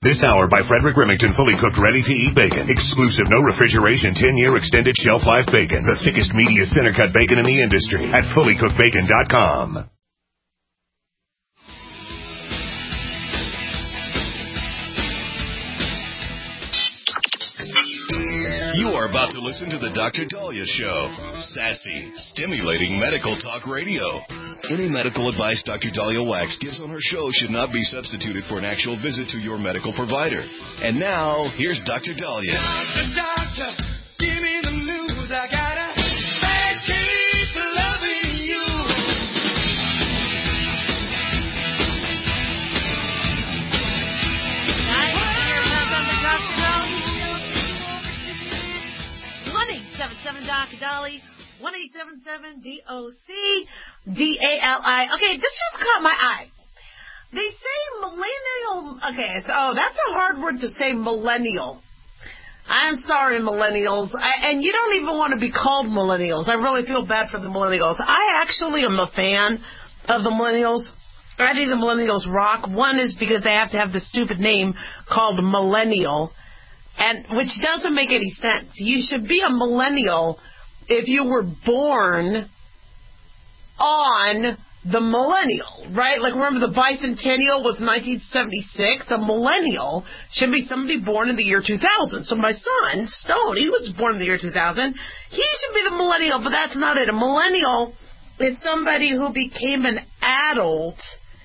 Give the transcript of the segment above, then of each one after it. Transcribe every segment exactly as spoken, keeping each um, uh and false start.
This hour by Frederick Remington, fully cooked, ready-to-eat bacon. Exclusive, no refrigeration, ten-year extended shelf life bacon. The thickest, meatiest, center-cut bacon in the industry at fully cooked bacon dot com. You are about to listen to the Doctor Dahlia Show. Sassy, stimulating medical talk radio. Any medical advice Doctor Dahlia Wax gives on her show should not be substituted for an actual visit to your medical provider. And now, here's Doctor Dahlia. Doctor, doctor, give me the news. I got a bad case of loving you. Nice. Here comes on the Doctor Dahlia Show. one eight seven seven Doctor Dolly. one eight seven seven D O C D A L I. Okay, this just caught my eye. They say millennial. Okay, so oh, that's a hard word to say, millennial. I'm sorry, millennials. I, and you don't even want to be called millennials. I really feel bad for the millennials. I actually am a fan of the millennials. I think the millennials rock. One is because they have to have the stupid name called millennial, and which doesn't make any sense. You should be a millennial if you were born on the millennial, right? Like, remember the bicentennial was nineteen seventy-six. A millennial should be somebody born in the year two thousand. So my son, Stone, he was born in the year two thousand. He should be the millennial, but that's not it. A millennial is somebody who became an adult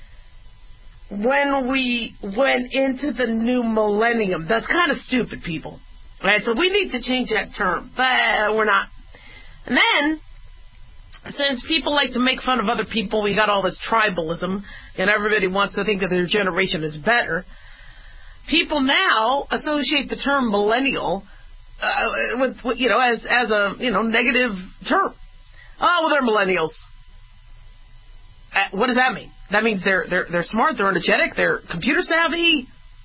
when we went into the new millennium. That's kind of stupid, people. All right, so we need to change that term, but we're not. And then, since people like to make fun of other people, we got all this tribalism, and everybody wants to think that their generation is better. People now associate the term millennial uh, with, with, you know, as as a you know negative term. Oh, well, they're millennials. Uh, what does that mean? That means they're they're they're smart, they're energetic, they're computer savvy,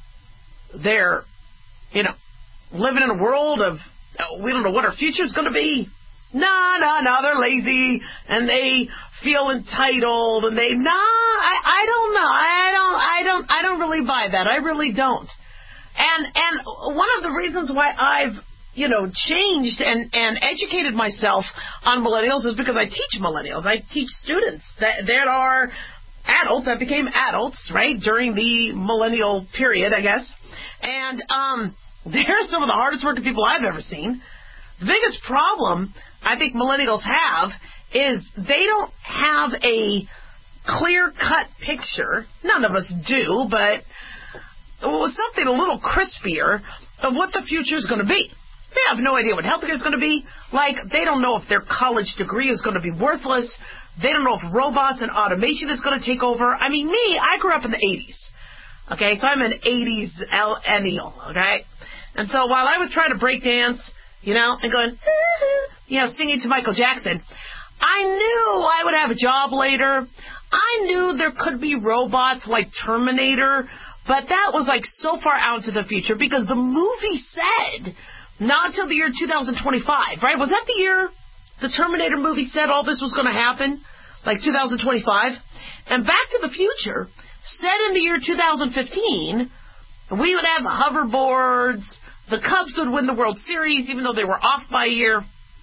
they're you know living in a world of uh, we don't know what our future is going to be. No, no, no, they're lazy, and they feel entitled, and they, no, I, I don't know, I don't, I don't, I don't really buy that, I really don't. And, and one of the reasons why I've, you know, changed and, and educated myself on millennials is because I teach millennials. I teach students that there are adults that became adults, right, during the millennial period, I guess. And, um, they're some of the hardest working people I've ever seen. The biggest problem I think millennials have is they don't have a clear-cut picture. None of us do, but well, something a little crispier of what the future is going to be. They have no idea what healthcare is going to be. Like, they don't know if their college degree is going to be worthless. They don't know if robots and automation is going to take over. I mean, me, I grew up in the eighties. Okay, so I'm an eighties millennial, okay? And so while I was trying to break dance, you know, and going, you know, singing to Michael Jackson, I knew I would have a job later. I knew there could be robots like Terminator, but that was like so far out into the future because the movie said not until the year two thousand twenty-five, right? Was that the year the Terminator movie said all this was going to happen? Like two thousand twenty-five? And Back to the Future said in the year two thousand fifteen, we would have hoverboards, the Cubs would win the World Series, even though they were off by a year.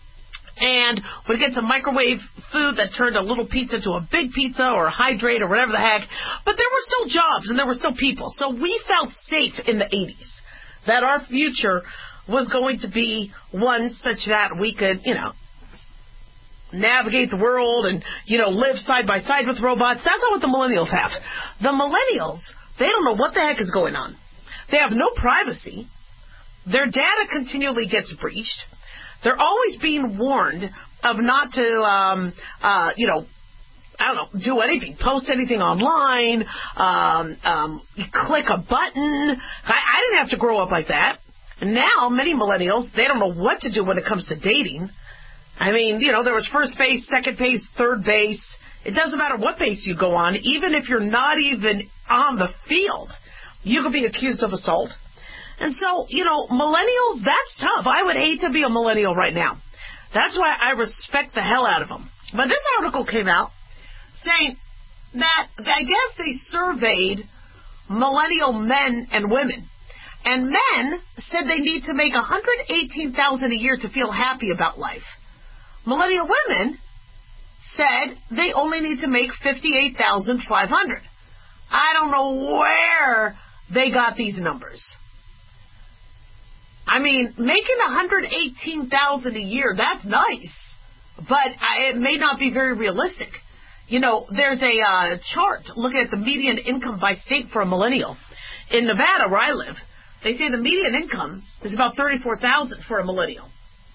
And we'd get some microwave food that turned a little pizza to a big pizza or a hydrate or whatever the heck. But there were still jobs and there were still people. So we felt safe in the eighties that our future was going to be one such that we could, you know, navigate the world and, you know, live side by side with robots. That's not what the millennials have. The millennials, they don't know what the heck is going on. They have no privacy. Their data continually gets breached. They're always being warned of not to, um, uh, you know, I don't know, do anything, post anything online, um, um, click a button. I, I didn't have to grow up like that. And now, many millennials, they don't know what to do when it comes to dating. I mean, you know, there was first base, second base, third base. It doesn't matter what base you go on. Even if you're not even on the field, you could be accused of assault. And so, you know, millennials, that's tough. I would hate to be a millennial right now. That's why I respect the hell out of them. But this article came out saying that I guess they surveyed millennial men and women. And men said they need to make one hundred eighteen thousand dollars a year to feel happy about life. Millennial women said they only need to make fifty-eight thousand five hundred dollars. I don't know where they got these numbers. I mean, making one hundred eighteen thousand dollars a year, that's nice, but it may not be very realistic. You know, there's a uh, chart looking at the median income by state for a millennial. In Nevada, where I live, they say the median income is about thirty-four thousand dollars for a millennial.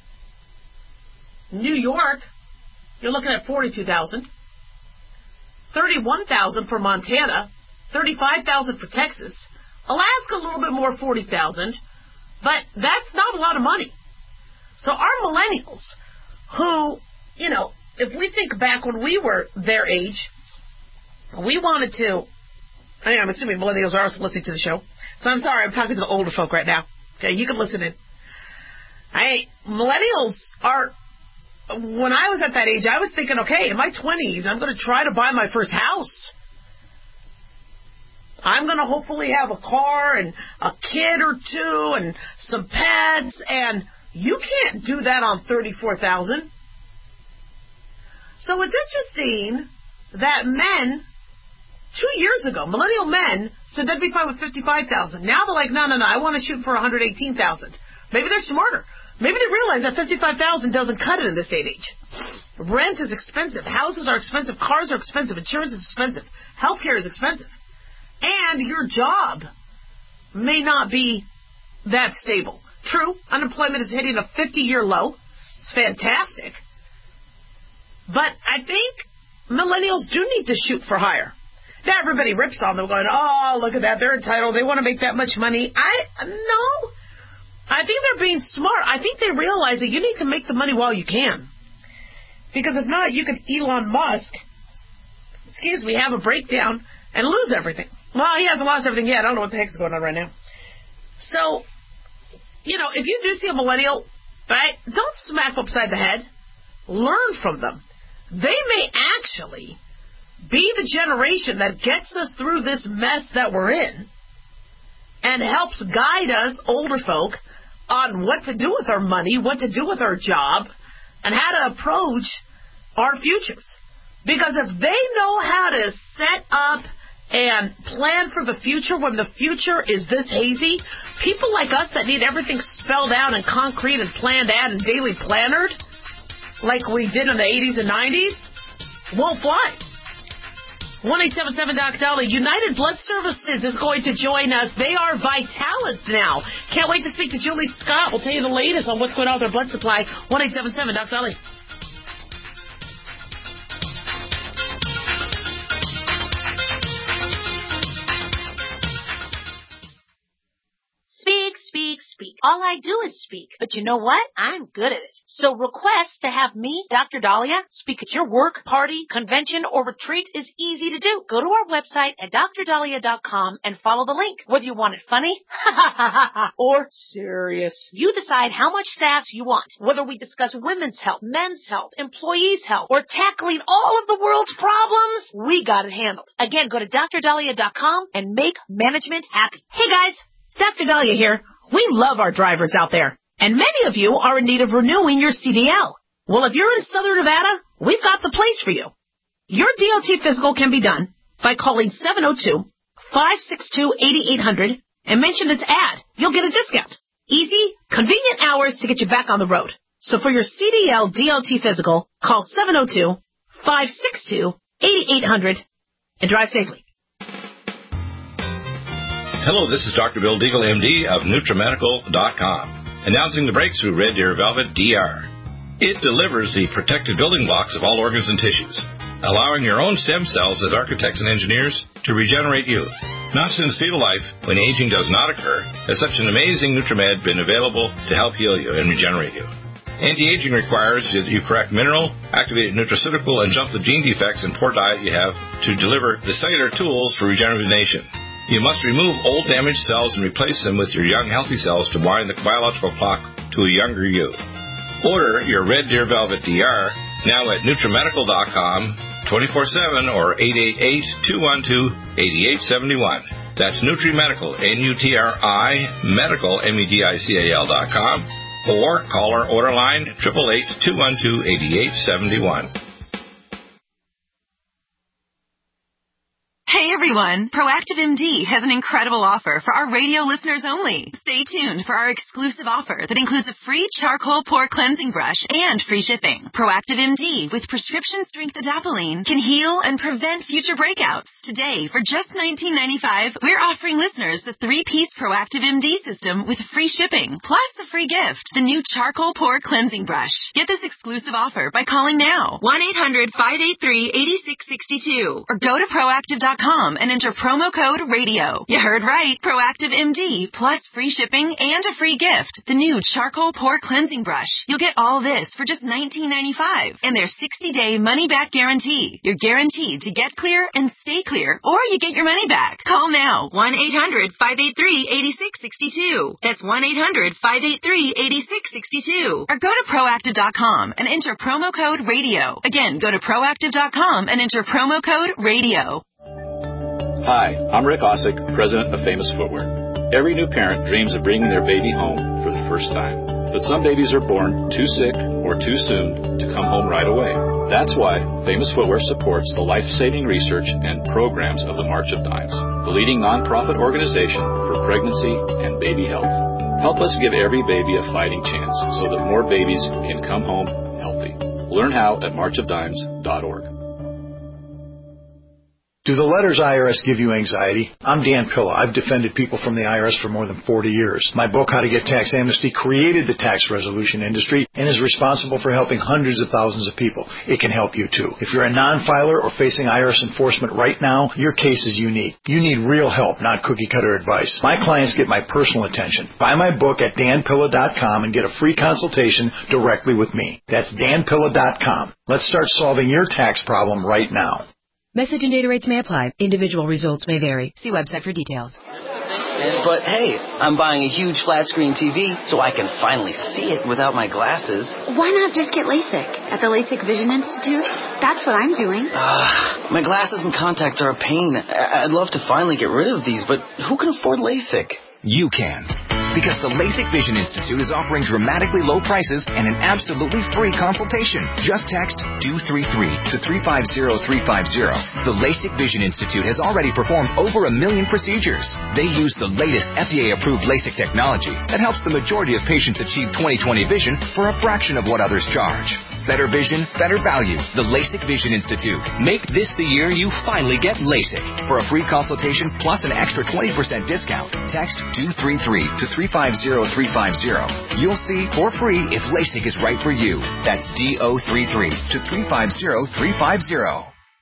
New York, you're looking at forty-two thousand dollars. thirty-one thousand dollars for Montana. thirty-five thousand dollars for Texas. Alaska, a little bit more, forty thousand dollars. But that's not a lot of money. So our millennials, who, you know, if we think back when we were their age, we wanted to, I mean, I'm assuming millennials are also listening to the show. So I'm sorry, I'm talking to the older folk right now. Okay, you can listen in. I, millennials are, when I was at that age, I was thinking, okay, in my twenties, I'm going to try to buy my first house. I'm going to hopefully have a car and a kid or two and some pets, and you can't do that on thirty-four thousand dollars. So it's interesting that men, two years ago, millennial men said they'd be fine with fifty-five thousand dollars. Now they're like, no, no, no, I want to shoot for one hundred eighteen thousand dollars. Maybe they're smarter. Maybe they realize that fifty-five thousand dollars doesn't cut it in this day and age. Rent is expensive. Houses are expensive. Cars are expensive. Insurance is expensive. Healthcare is expensive. And your job may not be that stable. True, unemployment is hitting a fifty-year low. It's fantastic. But I think millennials do need to shoot for higher. Now everybody rips on them going, oh, look at that, they're entitled, they want to make that much money. I, no. I think they're being smart. I think they realize that you need to make the money while you can. Because if not, you could Elon Musk, excuse me, have a breakdown and lose everything. Well, he hasn't lost everything yet. I don't know what the heck is going on right now. So, you know, if you do see a millennial, right, don't smack them upside the head. Learn from them. They may actually be the generation that gets us through this mess that we're in and helps guide us, older folk, on what to do with our money, what to do with our job, and how to approach our futures. Because if they know how to set up and plan for the future when the future is this hazy, people like us that need everything spelled out and concrete and planned out and daily plannered, like we did in the eighties and nineties, won't fly. one eight seven seven Doc Dolly. United Blood Services is going to join us. They are Vitalis now. Can't wait to speak to Julie Scott. We'll tell you the latest on what's going on with their blood supply. one eight seven seven Doc Dolly. Speak, speak, speak. All I do is speak. But you know what? I'm good at it. So request to have me, Doctor Dahlia, speak at your work, party, convention, or retreat is easy to do. Go to our website at D R dahlia dot com and follow the link. Whether you want it funny or serious, you decide how much sass you want. Whether we discuss women's health, men's health, employees' health, or tackling all of the world's problems, we got it handled. Again, go to D R dahlia dot com and make management happy. Hey guys, Doctor Dahlia here. We love our drivers out there, and many of you are in need of renewing your C D L. Well, if you're in Southern Nevada, we've got the place for you. Your D O T physical can be done by calling seven oh two, five six two, eight eight hundred and mention this ad. You'll get a discount. Easy, convenient hours to get you back on the road. So for your C D L D O T physical, call seven oh two, five six two, eight eight hundred and drive safely. Hello, this is Doctor Bill Deagle, M D of NutriMedical dot com, announcing the breakthrough Red Deer Velvet D R. It delivers the protected building blocks of all organs and tissues, allowing your own stem cells as architects and engineers to regenerate youth. Not since fetal life, when aging does not occur, has such an amazing NutriMed been available to help heal you and regenerate you. Anti-aging requires that you correct mineral, activated nutraceutical, and jump the gene defects and poor diet you have to deliver the cellular tools for regeneration. You must remove old damaged cells and replace them with your young healthy cells to wind the biological clock to a younger you. Order your Red Deer Velvet D R now at NutriMedical dot com twenty-four seven or eight eight eight, two one two, eight eight seven one. That's NutriMedical, N U T R I, medical, M E D I C A L dot com, or call our order line, eight eight eight, two one two, eight eight seven one. Hey everyone, Proactive M D has an incredible offer for our radio listeners only. Stay tuned for our exclusive offer that includes a free charcoal pore cleansing brush and free shipping. Proactive M D with prescription strength adapalene can heal and prevent future breakouts. Today, for just nineteen ninety-five dollars, we're offering listeners the three-piece Proactive M D system with free shipping, plus a free gift, the new charcoal pore cleansing brush. Get this exclusive offer by calling now, one eight hundred, five eight three, eight six six two, or go to proactive dot com and enter promo code radio. You heard right. Proactive M D plus free shipping and a free gift. The new charcoal pore cleansing brush. You'll get all this for just nineteen ninety-five dollars and their sixty-day money-back guarantee. You're guaranteed to get clear and stay clear, or you get your money back. Call now. one eight hundred, five eight three, eight six six two. That's one eight hundred, five eight three, eight six six two. Or go to proactive dot com and enter promo code radio. Again, go to proactive dot com and enter promo code radio. Hi, I'm Rick Osick, president of Famous Footwear. Every new parent dreams of bringing their baby home for the first time. But some babies are born too sick or too soon to come home right away. That's why Famous Footwear supports the life-saving research and programs of the March of Dimes, the leading nonprofit organization for pregnancy and baby health. Help us give every baby a fighting chance so that more babies can come home healthy. Learn how at march of dimes dot org. Do the letters I R S give you anxiety? I'm Dan Pilla. I've defended people from the I R S for more than forty years. My book, How to Get Tax Amnesty, created the tax resolution industry and is responsible for helping hundreds of thousands of people. It can help you, too. If you're a non-filer or facing I R S enforcement right now, your case is unique. You need real help, not cookie-cutter advice. My clients get my personal attention. Buy my book at dan pilla dot com and get a free consultation directly with me. That's dan pilla dot com. Let's start solving your tax problem right now. Message and data rates may apply. Individual results may vary. See website for details. But hey, I'm buying a huge flat screen T V so I can finally see it without my glasses. Why not just get LASIK at the LASIK Vision Institute? That's what I'm doing. Uh, my glasses and contacts are a pain. I'd love to finally get rid of these, but who can afford LASIK? You can. Because the LASIK Vision Institute is offering dramatically low prices and an absolutely free consultation. Just text two three three to three five zero three five zero. The LASIK Vision Institute has already performed over a million procedures. They use the latest F D A-approved LASIK technology that helps the majority of patients achieve twenty twenty vision for a fraction of what others charge. Better vision, better value. The LASIK Vision Institute. Make this the year you finally get LASIK. For a free consultation plus an extra twenty percent discount, text two three three to three five zero three five zero. You'll see for free if LASIK is right for you. That's D O three three to three five zero three five zero.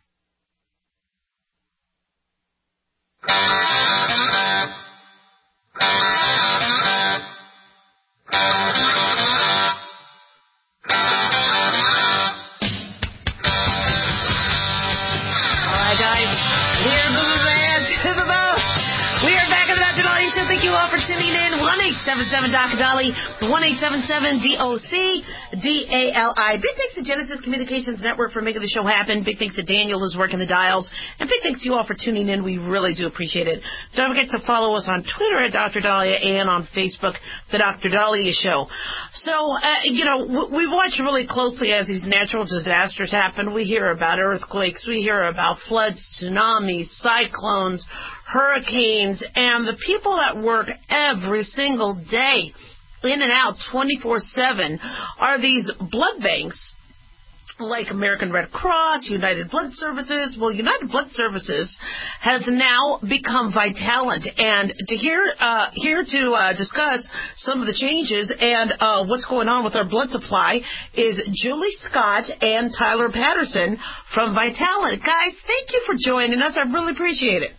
Thank you all for tuning in. one eight seven seven D O C Dolly, one eight seven seven D O C D A L I. Big thanks to Genesis Communications Network for making the show happen. Big thanks to Daniel who's working the dials. And big thanks to you all for tuning in. We really do appreciate it. Don't forget to follow us on Twitter at Doctor Dahlia and on Facebook, The Doctor Dahlia Show. So, uh, you know, we watch really closely as these natural disasters happen. We hear about earthquakes. We hear about floods, tsunamis, cyclones, hurricanes, and the people that work every single day, in and out, twenty-four seven, are these blood banks like American Red Cross, United Blood Services. Well, United Blood Services has now become Vitalant. And to hear, uh, here to uh, discuss some of the changes and uh, what's going on with our blood supply is Julie Scott and Tyler Patterson from Vitalant. Guys, thank you for joining us. I really appreciate it.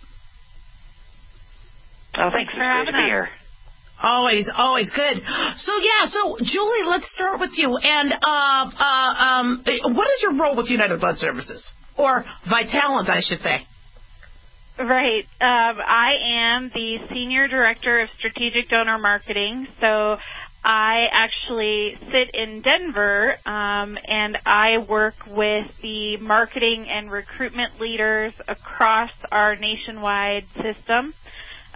Oh, thanks for having us. Here. Always, always good. So, yeah, so, Julie, let's start with you. And uh, uh, um, what is your role with United Blood Services? Or Vitalant, I should say. Right. Um, I am the Senior Director of Strategic Donor Marketing. So I actually sit in Denver, um, and I work with the marketing and recruitment leaders across our nationwide system.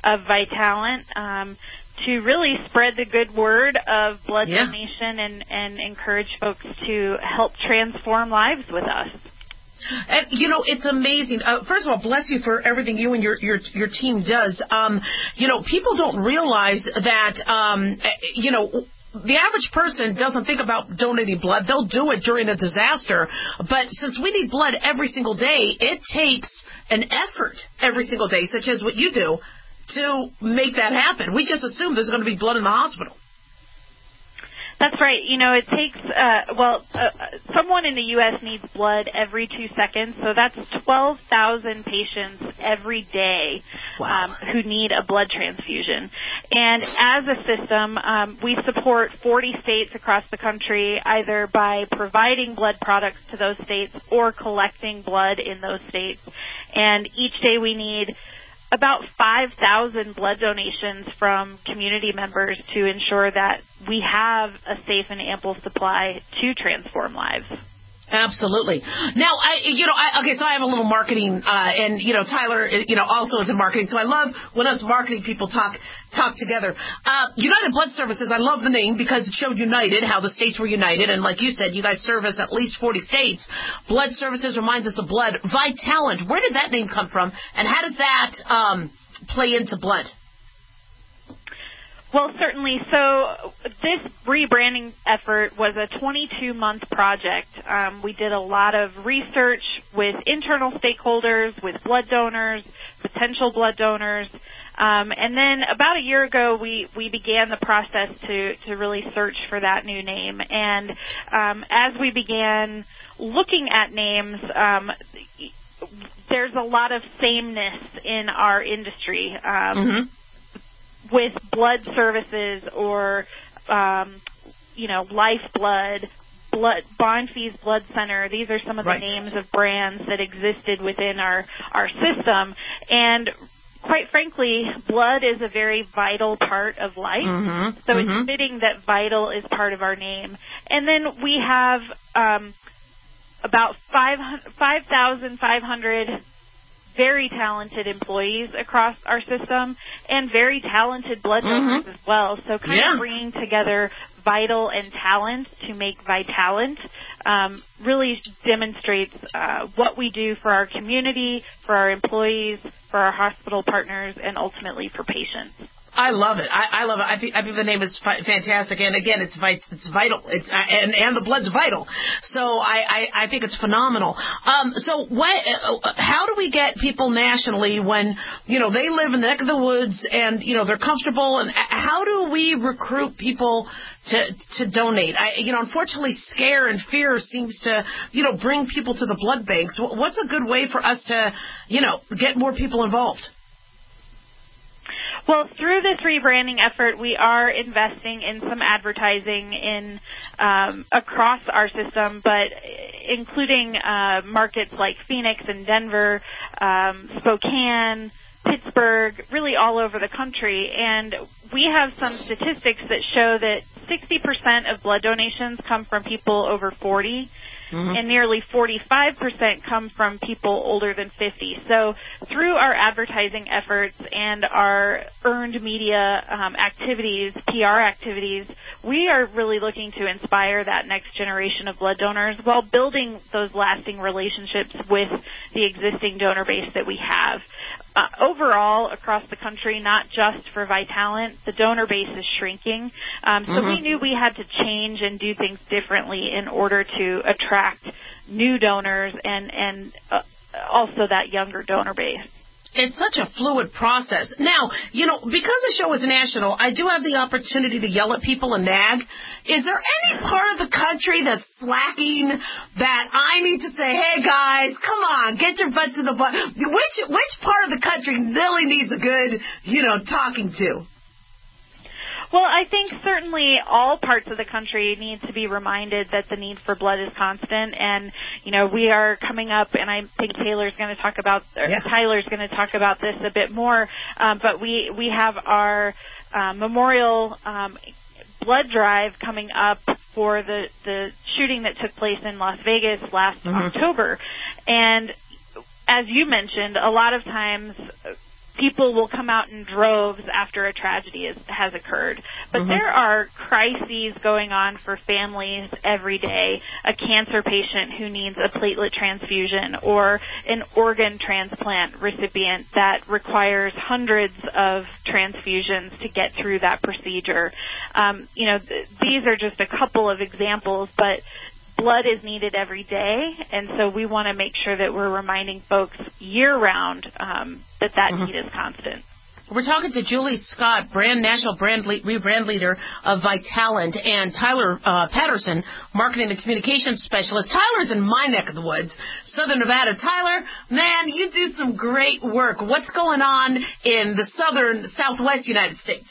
of Vitalant um, to really spread the good word of blood yeah. donation and, and encourage folks to help transform lives with us. And, you know, it's amazing. Uh, first of all, bless you for everything you and your your, your team does. Um, you know, people don't realize that, um, you know, the average person doesn't think about donating blood. They'll do it during a disaster. But since we need blood every single day, it takes an effort every single day, such as what you do, to make that happen. We just assume there's going to be blood in the hospital. That's right. You know, it takes, uh, well, uh, someone in the U S needs blood every two seconds, so that's twelve thousand patients every day wow. um, who need a blood transfusion. And as a system, um, we support forty states across the country, either by providing blood products to those states or collecting blood in those states. And each day we need about five thousand blood donations from community members to ensure that we have a safe and ample supply to transform lives. Absolutely. Now, I, you know, I, okay, so I have a little marketing, uh, and, you know, Tyler, you know, also is in marketing, so I love when us marketing people talk, talk together. Uh, United Blood Services, I love the name because it showed united, how the states were united, and like you said, you guys service at least forty states. Blood Services reminds us of blood. Vitalant, where did that name come from, and how does that, um, play into blood? Well, certainly. So this rebranding effort was a twenty-two month project. Um, we did a lot of research with internal stakeholders, with blood donors, potential blood donors. Um, and then about a year ago, we, we began the process to, to really search for that new name. And um, as we began looking at names, um, there's a lot of sameness in our industry. Um, mm-hmm. with blood services or, um, you know, Lifeblood, blood, Bonfils Blood Center. These are some of the right. names of brands that existed within our, our system. And quite frankly, blood is a very vital part of life. Mm-hmm. So mm-hmm. it's fitting that vital is part of our name. And then we have um, about five thousand five hundred very talented employees across our system and very talented blood donors mm-hmm. as well. So kind yeah. of bringing together vital and talent to make Vitalant um, really demonstrates uh, what we do for our community, for our employees, for our hospital partners, and ultimately for patients. I love it. I, I love it. I think, I think the name is fi- fantastic. And again, it's vit- it's vital. It's, uh, and, and the blood's vital. So I, I, I think it's phenomenal. Um, so what, uh, how do we get people nationally when, you know, they live in the neck of the woods and, you know, they're comfortable? And how do we recruit people to, to donate? I, you know, unfortunately, scare and fear seems to, you know, bring people to the blood banks. What's a good way for us to, you know, get more people involved? Well, through this rebranding effort, we are investing in some advertising in um, across our system, but including uh, markets like Phoenix and Denver, um, Spokane, Pittsburgh, really all over the country. And we have some statistics that show that sixty percent of blood donations come from people over forty. Mm-hmm. And nearly forty-five percent come from people older than fifty. So through our advertising efforts and our earned media um, activities, P R activities, we are really looking to inspire that next generation of blood donors while building those lasting relationships with the existing donor base that we have. Uh, overall, across the country, not just for Vitalant, the donor base is shrinking. Um, so mm-hmm. we knew we had to change and do things differently in order to attract new donors and, and uh, also that younger donor base. It's such a fluid process. Now, you know, because the show is national, I do have the opportunity to yell at people and nag. Is there any part of the country that's slacking that I need to say, hey, guys, come on, get your butts to the butt? Which, which part of the country really needs a good, you know, talking to? Well, I think certainly all parts of the country need to be reminded that the need for blood is constant. And, you know, we are coming up, and I think Taylor's going to talk about, or yeah. Tyler's going to talk about this a bit more, um, but we, we have our uh, memorial um, blood drive coming up for the, the shooting that took place in Las Vegas last mm-hmm. October. And as you mentioned, a lot of times people will come out in droves after a tragedy is, has occurred. But Mhm. there are crises going on for families every day. A cancer patient who needs a platelet transfusion, or an organ transplant recipient that requires hundreds of transfusions to get through that procedure. Um, you know, th- these are just a couple of examples, but blood is needed every day, and so we want to make sure that we're reminding folks year-round um, that that Mhm. need is constant. We're talking to Julie Scott, brand national brand le- brand leader of Vitalant, and Tyler uh, Patterson, marketing and communications specialist. Tyler's in my neck of the woods, Southern Nevada. Tyler, man, you do some great work. What's going on in the southern, southwest United States?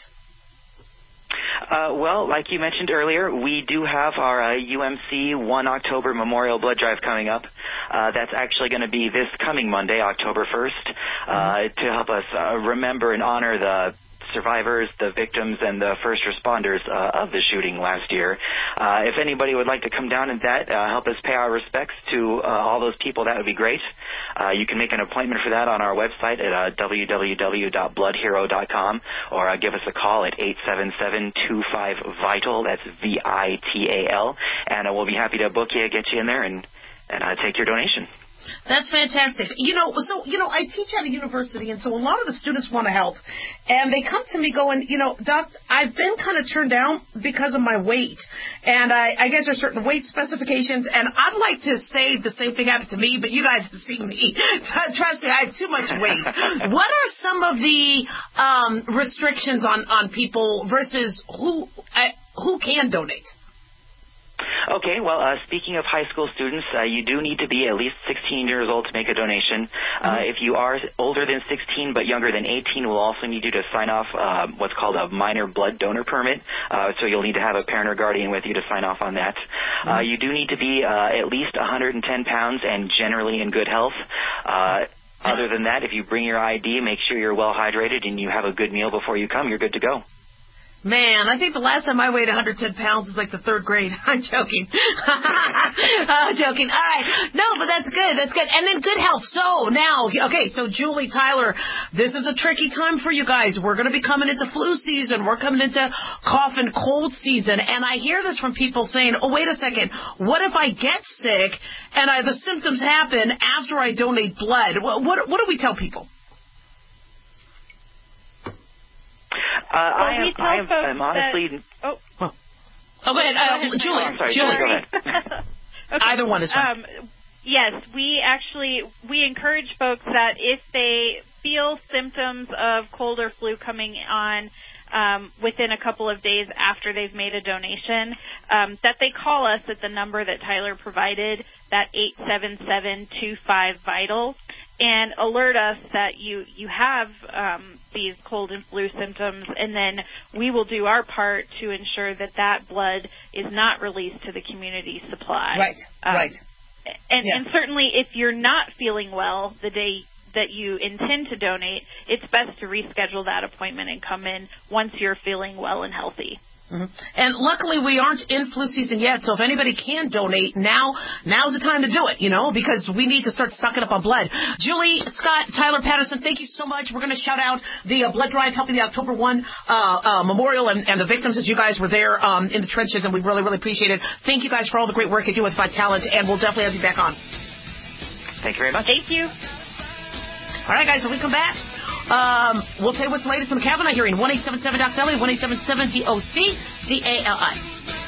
Uh, well, like you mentioned earlier, we do have our uh, U M C one October Memorial Blood Drive coming up. Uh, that's actually going to be this coming Monday, October first, uh, to help us uh, remember and honor the survivors, the victims, and the first responders uh, of the shooting last year. Uh, if anybody would like to come down and that, uh, help us pay our respects to uh, all those people, that would be great. Uh, you can make an appointment for that on our website at uh, w w w dot blood hero dot com, or uh, give us a call at eight seven seven, two five, VITAL, that's V I T A L, and uh, we'll be happy to book you, get you in there, and, and uh, take your donation. That's fantastic. You know, so, you know, I teach at a university, and so a lot of the students want to help. And they come to me going, you know, Doc, I've been kind of turned down because of my weight. And I, I guess there's certain weight specifications. And I'd like to say the same thing happened to me, but you guys have seen me. Trust me, I have too much weight. What are some of the um, restrictions on, on people versus who uh, who can donate? Okay, well, uh, speaking of high school students, uh, you do need to be at least sixteen years old to make a donation. Uh, if you are older than sixteen but younger than eighteen, we'll also need you to sign off uh, what's called a minor blood donor permit. Uh, so you'll need to have a parent or guardian with you to sign off on that. Uh, you do need to be uh, at least one hundred ten pounds and generally in good health. Uh, other than that, if you bring your I D, make sure you're well hydrated and you have a good meal before you come, you're good to go. Man, I think the last time I weighed one hundred ten pounds was like the third grade. I'm joking. I'm joking. All right. No, but that's good. That's good. And then good health. So now, okay, so Julie, Tyler, this is a tricky time for you guys. We're going to be coming into flu season. We're coming into cough and cold season. And I hear this from people saying, oh, wait a second. What if I get sick and I, the symptoms happen after I donate blood? What, what, what do we tell people? Uh, I we am, tell I am, folks I'm honestly... that- oh. oh, go ahead. Uh, Go ahead, Julie, I'm sorry, Julie. Julie, go ahead. Okay. Either one is fine. Um, yes, we actually, we encourage folks that if they feel symptoms of cold or flu coming on um, within a couple of days after they've made a donation, um, that they call us at the number that Tyler provided, that eight seven seven, two five, VITAL, and alert us that you, you have um, these cold and flu symptoms, and then we will do our part to ensure that that blood is not released to the community supply. Right, um, right. And, Yeah. and certainly if you're not feeling well the day that you intend to donate, it's best to reschedule that appointment and come in once you're feeling well and healthy. Mm-hmm. And luckily we aren't in flu season yet, so if anybody can donate, now now's the time to do it, you know, because we need to start stocking up on blood. Julie, Scott, Tyler Patterson, thank you so much. We're going to shout out the uh, blood drive helping the October first uh, uh, memorial and, and the victims as you guys were there um, in the trenches, and we really, really appreciate it. Thank you guys for all the great work you do with Vitalant, and we'll definitely have you back on. Thank you very much. Thank you. All right, guys, when we come back, um, we'll tell you what's the latest in the Kavanaugh hearing. one eight seven seven D O C D A L I, one eight seven seven D O C D A L I.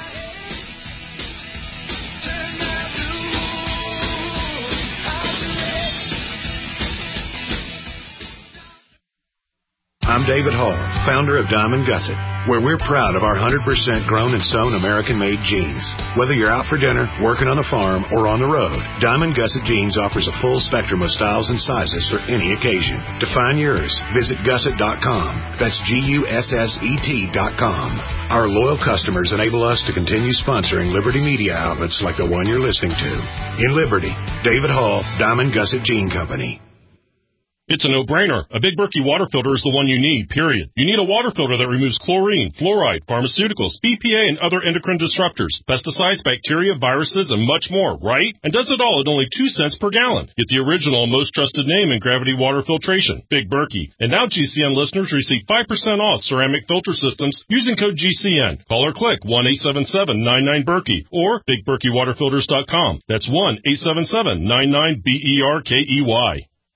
I'm David Hall, founder of Diamond Gusset, where we're proud of our one hundred percent grown and sewn American-made jeans. Whether you're out for dinner, working on a farm, or on the road, Diamond Gusset Jeans offers a full spectrum of styles and sizes for any occasion. To find yours, visit gusset dot com. That's G U S S E T dot com. Our loyal customers enable us to continue sponsoring Liberty media outlets like the one you're listening to. In Liberty, David Hall, Diamond Gusset Jean Company. It's a no-brainer. A Big Berkey water filter is the one you need, period. You need a water filter that removes chlorine, fluoride, pharmaceuticals, B P A, and other endocrine disruptors, pesticides, bacteria, viruses, and much more, right? And does it all at only two cents per gallon. Get the original and most trusted name in gravity water filtration, Big Berkey. And now G C N listeners receive five percent off ceramic filter systems using code G C N. Call or click one eight seven seven nine nine Berkey or big berkey water filters dot com. That's one eight seven seven nine nine B E R K E Y.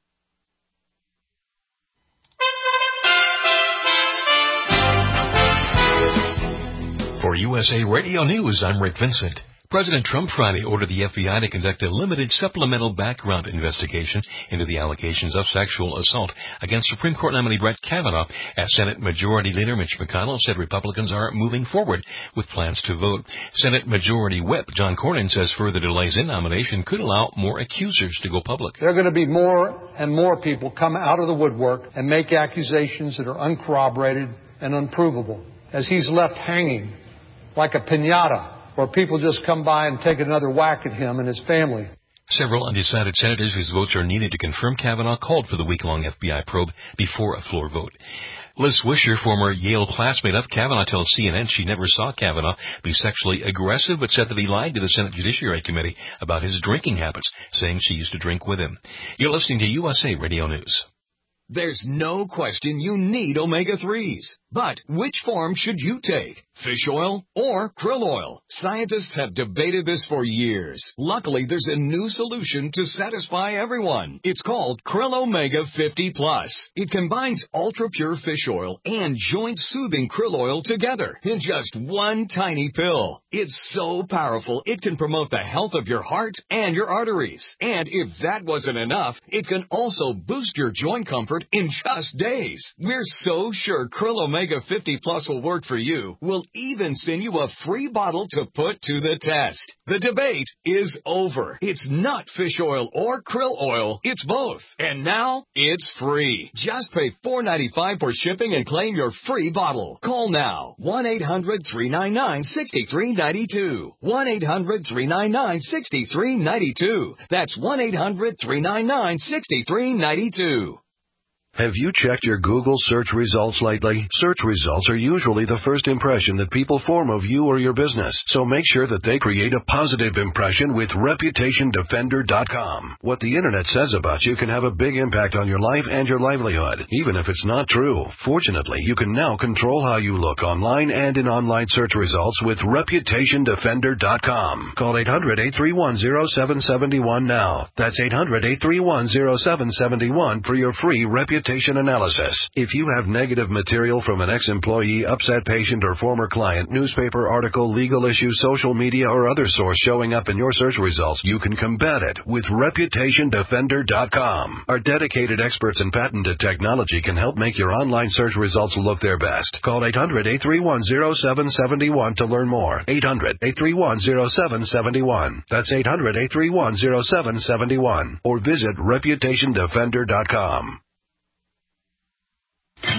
For U S A Radio News, I'm Rick Vincent. President Trump Friday ordered the F B I to conduct a limited supplemental background investigation into the allegations of sexual assault against Supreme Court nominee Brett Kavanaugh, as Senate Majority Leader Mitch McConnell said Republicans are moving forward with plans to vote. Senate Majority Whip John Cornyn says further delays in nomination could allow more accusers to go public. There are going to be more and more people come out of the woodwork and make accusations that are uncorroborated and unprovable, as he's left hanging like a piñata, where people just come by and take another whack at him and his family. Several undecided senators whose votes are needed to confirm Kavanaugh called for the week-long F B I probe before a floor vote. Liz Swisher, former Yale classmate of Kavanaugh, tells C N N she never saw Kavanaugh be sexually aggressive, but said that he lied to the Senate Judiciary Committee about his drinking habits, saying she used to drink with him. You're listening to U S A Radio News. There's no question you need omega threes. But which form should you take? Fish oil or krill oil? Scientists have debated this for years. Luckily, there's a new solution to satisfy everyone. It's called Krill Omega fifty plus. It combines ultra-pure fish oil and joint-soothing krill oil together in just one tiny pill. It's so powerful, it can promote the health of your heart and your arteries. And if that wasn't enough, it can also boost your joint comfort in just days. We're so sure Krill Omega fifty plus will work for you. We'll even send you a free bottle to put to the test. The debate is over. It's not fish oil or krill oil. It's both. And now it's free. Just pay four ninety-five for shipping and claim your free bottle. Call now. one eight hundred three nine nine six three nine two. one eight hundred three nine nine six three nine two. That's one eight hundred three nine nine six three nine two. Have you checked your Google search results lately? Search results are usually the first impression that people form of you or your business, so make sure that they create a positive impression with reputation defender dot com. What the internet says about you can have a big impact on your life and your livelihood, even if it's not true. Fortunately, you can now control how you look online and in online search results with reputation defender dot com. Call eight hundred eight three one zero seven seven one now. That's eight hundred eight three one zero seven seven one for your free reputation analysis. If you have negative material from an ex-employee, upset patient, or former client, newspaper article, legal issue, social media, or other source showing up in your search results, you can combat it with reputation defender dot com. Our dedicated experts in patented technology can help make your online search results look their best. Call eight hundred eight three one zero seven seven one to learn more. eight hundred eight three one zero seven seven one. That's eight hundred eight three one zero seven seven one. Or visit reputation defender dot com. All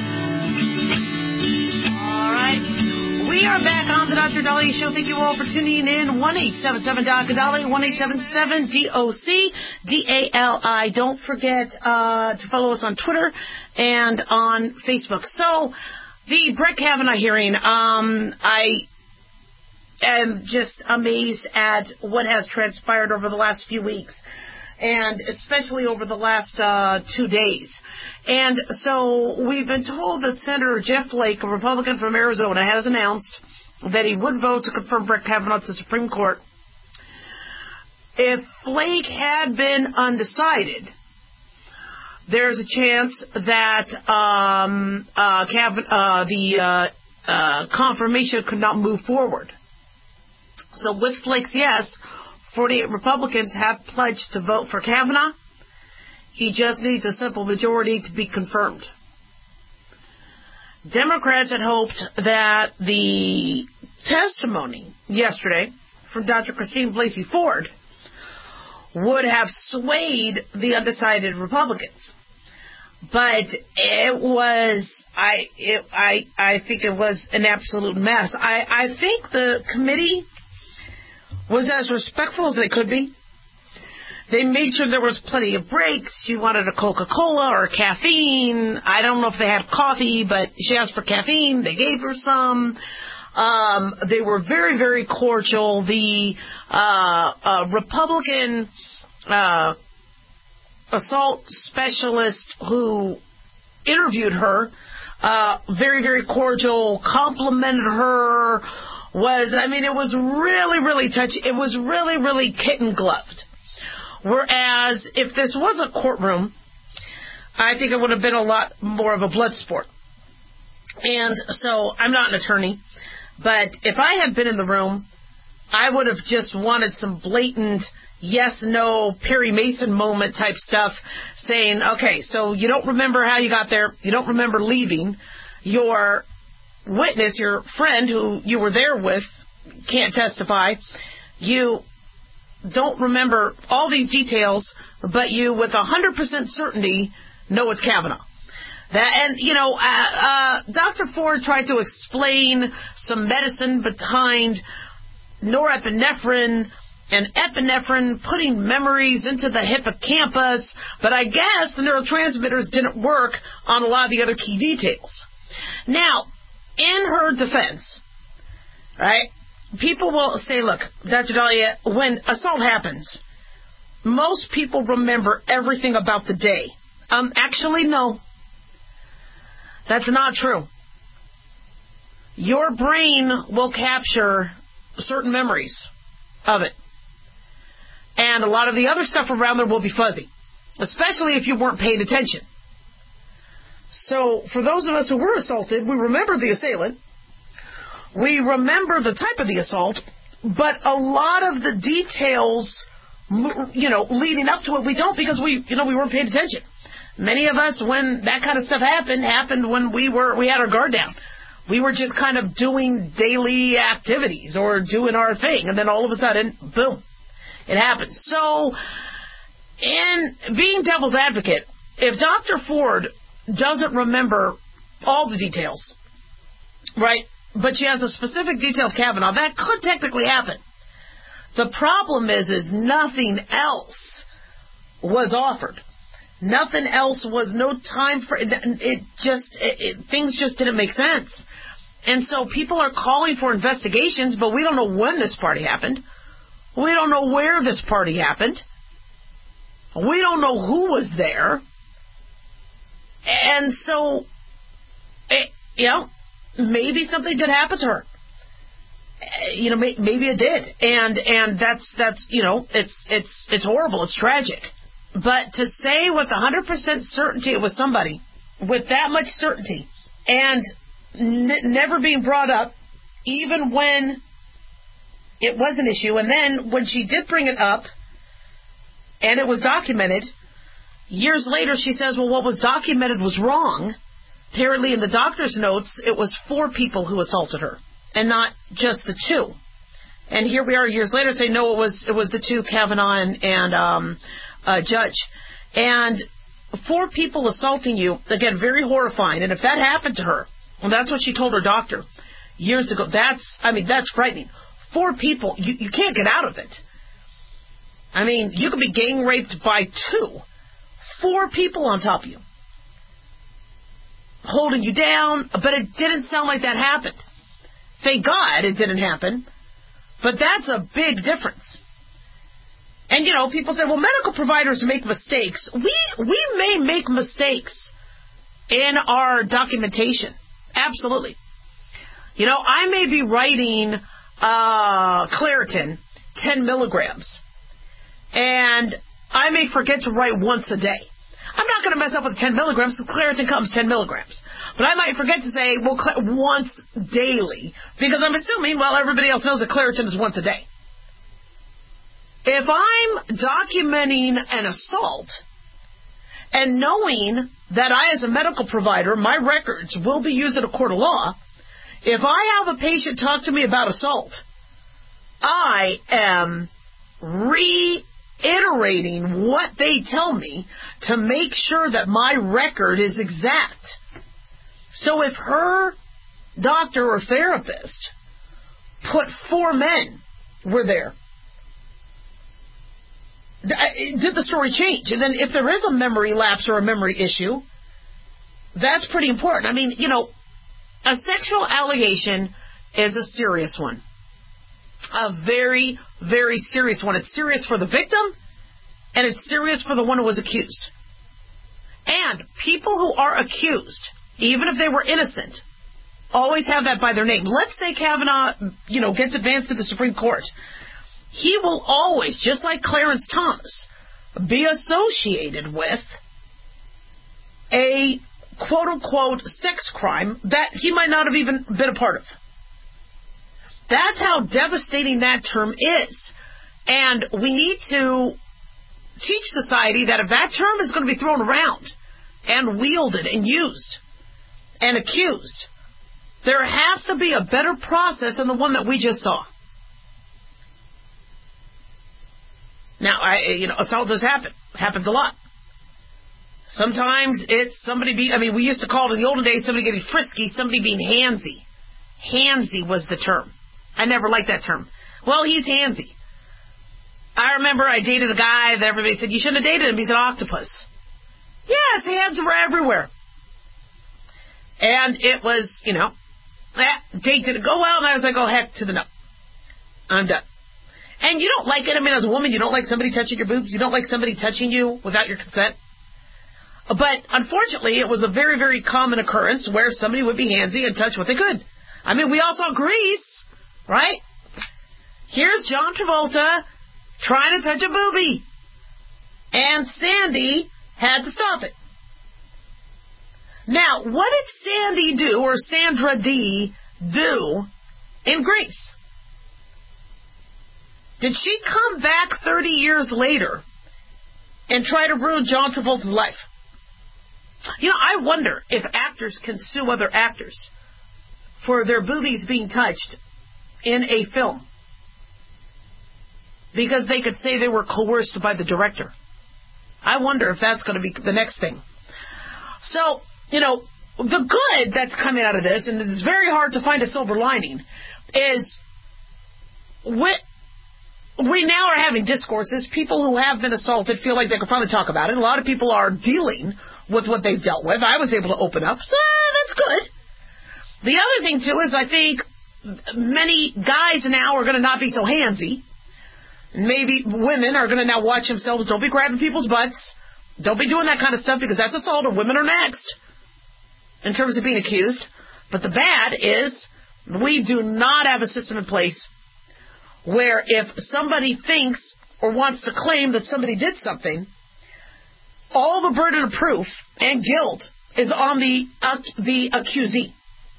right. We are back on the Doctor Dahlia Show. Thank you all for tuning in. one eight seven seven D O C Dahlia, one eight seven seven D O C D A L I. Don't forget uh, to follow us on Twitter and on Facebook. So, the Brett Kavanaugh hearing, um, I am just amazed at what has transpired over the last few weeks, and especially over the last uh, two days. And so we've been told that Senator Jeff Flake, a Republican from Arizona, has announced that he would vote to confirm Brett Kavanaugh to the Supreme Court. If Flake had been undecided, there's a chance that um, uh, Kavan- uh, the uh, uh, confirmation could not move forward. So with Flake's yes, forty-eight Republicans have pledged to vote for Kavanaugh. He just needs a simple majority to be confirmed. Democrats had hoped that the testimony yesterday from Doctor Christine Blasey Ford would have swayed the undecided Republicans. But it was, I it, I, I think it was an absolute mess. I, I think the committee was as respectful as they could be. They made sure there was plenty of breaks. She wanted a Coca-Cola or caffeine. I don't know if they had coffee, but she asked for caffeine. They gave her some. Um, they were very, very cordial. The uh, uh, Republican uh, assault specialist who interviewed her, uh, very, very cordial, complimented her, was, I mean, it was really, really touchy. It was really, really kitten-gloved. Whereas, if this was a courtroom, I think it would have been a lot more of a blood sport. And so, I'm not an attorney, but if I had been in the room, I would have just wanted some blatant yes, no, Perry Mason moment type stuff, saying, okay, so you don't remember how you got there, you don't remember leaving, your witness, your friend who you were there with, can't testify, you don't remember all these details, but you, with one hundred percent certainty, know it's Kavanaugh. That, and, you know, uh, uh, Doctor Ford tried to explain some medicine behind norepinephrine and epinephrine putting memories into the hippocampus, but I guess the neurotransmitters didn't work on a lot of the other key details. Now, in her defense, right, people will say, look, Doctor Dahlia, when assault happens, most people remember everything about the day. Um, actually, no. That's not true. Your brain will capture certain memories of it. And a lot of the other stuff around there will be fuzzy, especially if you weren't paying attention. So for those of us who were assaulted, we remember the assailant. We remember the type of the assault, but a lot of the details, you know, leading up to it, we don't, because we, you know, we weren't paying attention. Many of us, when that kind of stuff happened, happened when we were, we had our guard down. We were just kind of doing daily activities or doing our thing, and then all of a sudden, boom, it happens. So, in being devil's advocate, if Doctor Ford doesn't remember all the details, right, but she has a specific detail of Kavanaugh, that could technically happen. The problem is, is nothing else was offered. Nothing else was, no time for it. It just it, it, things just didn't make sense, and so people are calling for investigations, but we don't know when this party happened. We don't know where this party happened. We don't know who was there, and so, it, you know, maybe something did happen to her. You know, maybe it did, and and that's that's you know, it's it's it's horrible. It's tragic. But to say with one hundred percent certainty it was somebody, with that much certainty, and n- never being brought up, even when it was an issue, and then when she did bring it up, and it was documented, years later she says, well, what was documented was wrong. Apparently in the doctor's notes, it was four people who assaulted her, and not just the two. And here we are years later saying, no, it was it was the two, Kavanaugh and, and um, uh, Judge. And four people assaulting you, again, very horrifying. And if that happened to her, and that's what she told her doctor years ago, that's, I mean, that's frightening. Four people, you, you can't get out of it. I mean, you could be gang raped by two. Four people on top of you, holding you down, but it didn't sound like that happened. Thank God it didn't happen. But that's a big difference. And, you know, people say, well, medical providers make mistakes. We we may make mistakes in our documentation. Absolutely. You know, I may be writing uh, Claritin, ten milligrams, and I may forget to write once a day. I'm not going to mess up with ten milligrams because Claritin comes ten milligrams. But I might forget to say, well, once daily, because I'm assuming, well, everybody else knows that Claritin is once a day. If I'm documenting an assault and knowing that I, as a medical provider, my records will be used in a court of law, if I have a patient talk to me about assault, I am reiterating what they tell me to make sure that my record is exact. So if her doctor or therapist put four men were there, did the story change? And then if there is a memory lapse or a memory issue, that's pretty important. I mean, you know, a sexual allegation is a serious one. A very, very serious one. It's serious for the victim, and it's serious for the one who was accused. And people who are accused, even if they were innocent, always have that by their name. Let's say Kavanaugh, you know, gets advanced to the Supreme Court. He will always, just like Clarence Thomas, be associated with a quote-unquote sex crime that he might not have even been a part of. That's how devastating that term is. And we need to teach society that if that term is going to be thrown around and wielded and used and accused, there has to be a better process than the one that we just saw. Now, I, you know, assault does happen. Happens a lot. Sometimes it's somebody being, I mean, we used to call it in the olden days somebody getting frisky, somebody being handsy. Handsy was the term. I never liked that term. Well, he's handsy. I remember I dated a guy that everybody said, you shouldn't have dated him, he's an octopus. Yeah, his hands were everywhere. And it was, you know, that date didn't go well, and I was like, oh, heck to the no. I'm done. And you don't like it. I mean, as a woman, you don't like somebody touching your boobs. You don't like somebody touching you without your consent. But unfortunately, it was a very, very common occurrence where somebody would be handsy and touch what they could. I mean, we all saw Grease, right? Here's John Travolta trying to touch a boobie. And Sandy had to stop it. Now, what did Sandy do, or Sandra Dee do in Grease? Did she come back thirty years later and try to ruin John Travolta's life? You know, I wonder if actors can sue other actors for their boobies being touched in a film because they could say they were coerced by the director. I wonder if that's going to be the next thing. So, you know, the good that's coming out of this, and it's very hard to find a silver lining, is with... we now are having discourses. People who have been assaulted feel like they can finally talk about it. A lot of people are dealing with what they've dealt with. I was able to open up, so that's good. The other thing, too, is I think many guys now are going to not be so handsy. Maybe women are going to now watch themselves. Don't be grabbing people's butts. Don't be doing that kind of stuff because that's assault, or women are next in terms of being accused. But the bad is we do not have a system in place where if somebody thinks or wants to claim that somebody did something, all the burden of proof and guilt is on the uh, the accusee.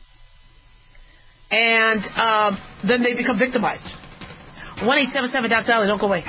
And uh, then they become victimized. one eight seven seven dot dial. Don't go away.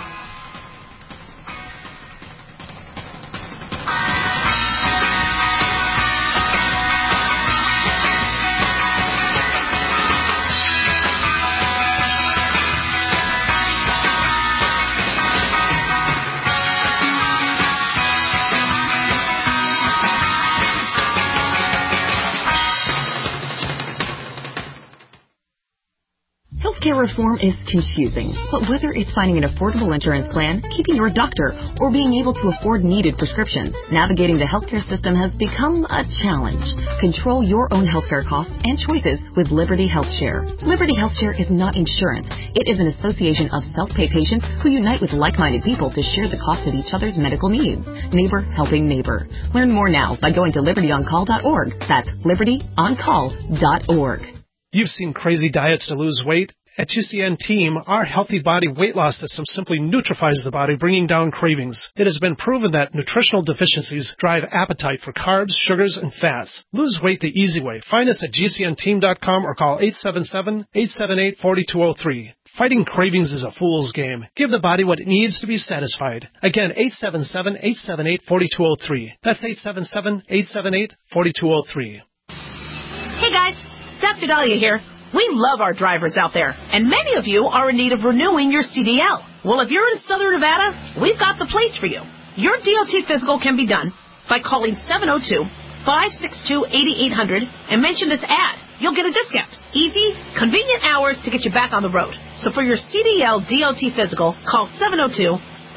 Healthcare reform is confusing, but whether it's finding an affordable insurance plan, keeping your doctor, or being able to afford needed prescriptions, navigating the healthcare system has become a challenge. Control your own healthcare costs and choices with Liberty HealthShare. Liberty HealthShare is not insurance. It is an association of self-pay patients who unite with like-minded people to share the cost of each other's medical needs. Neighbor helping neighbor. Learn more now by going to liberty on call dot org. That's liberty on call dot org. You've seen crazy diets to lose weight. At G C N Team, our Healthy Body weight loss system simply neutralizes the body, bringing down cravings. It has been proven that nutritional deficiencies drive appetite for carbs, sugars, and fats. Lose weight the easy way. Find us at G C N team dot com or call eight seven seven, eight seven eight, four two zero three. Fighting cravings is a fool's game. Give the body what it needs to be satisfied. Again, eight seven seven, eight seven eight, four two zero three. That's eight seven seven, eight seven eight, four two zero three. Hey guys, Doctor Dahlia here. We love our drivers out there, and many of you are in need of renewing your C D L. Well, if you're in Southern Nevada, we've got the place for you. Your D O T physical can be done by calling seven oh two, five six two, eight eight zero zero and mention this ad. You'll get a discount. Easy, convenient hours to get you back on the road. So for your C D L D O T physical, call seven oh two,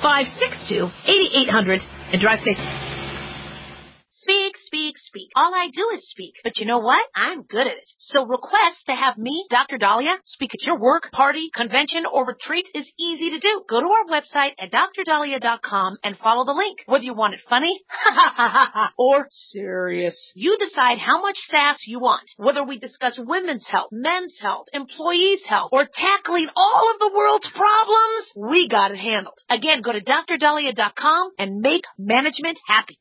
five six two, eight eight zero zero and drive safe. Speak, speak, speak. All I do is speak. But you know what? I'm good at it. So request to have me, Doctor Dahlia, speak at your work, party, convention, or retreat is easy to do. Go to our website at dr dahlia dot com and follow the link. Whether you want it funny or serious, you decide how much sass you want. Whether we discuss women's health, men's health, employees' health, or tackling all of the world's problems, we got it handled. Again, go to dr dahlia dot com and make management happy.